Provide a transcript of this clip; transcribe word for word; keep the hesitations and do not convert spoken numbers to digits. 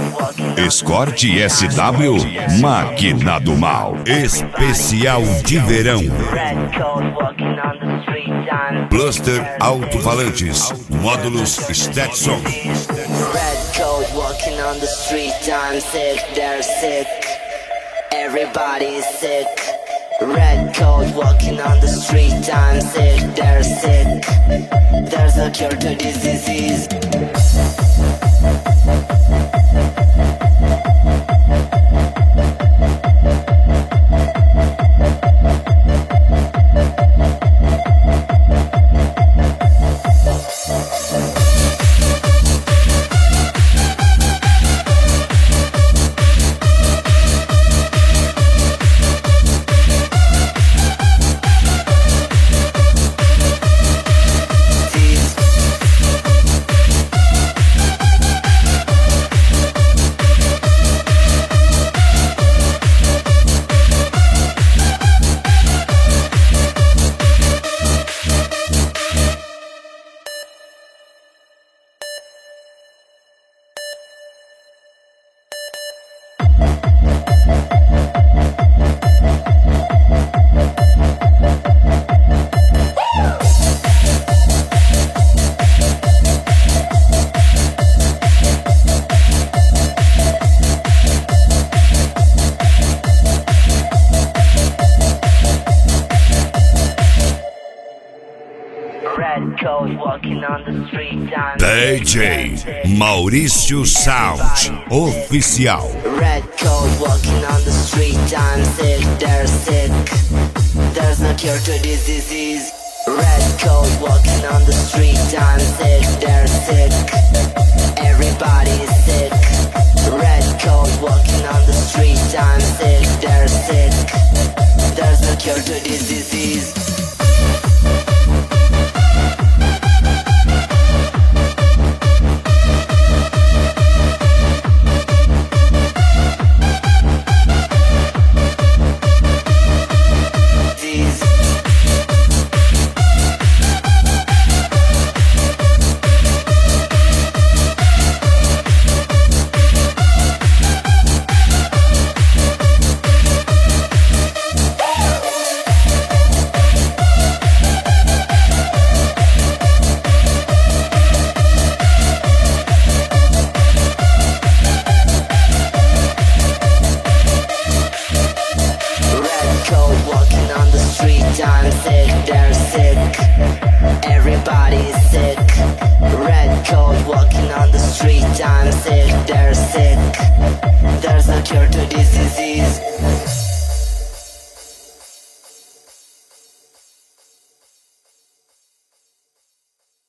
Escort S W, Máquina do Mal. Especial de verão. Bluster alto-falantes, módulos Stetson. Red coat walking on the street, I'm sick, they're sick. Everybody is sick. Red coat walking on the street, I'm sick, they're sick. There's a cure to this disease. D J Maurício Sound Oficial. Red coat walking on the street, I'm sick, they're sick. There's no cure to this disease. Red coat walking on the street, I'm sick, they're sick. Everybody is sick. Red coat walking on the street, I'm sick, they're sick. There's no cure to this disease. I'm sick, they're sick. Everybody is sick. Red coat walking on the street, I'm sick, they're sick. There's no cure to this disease.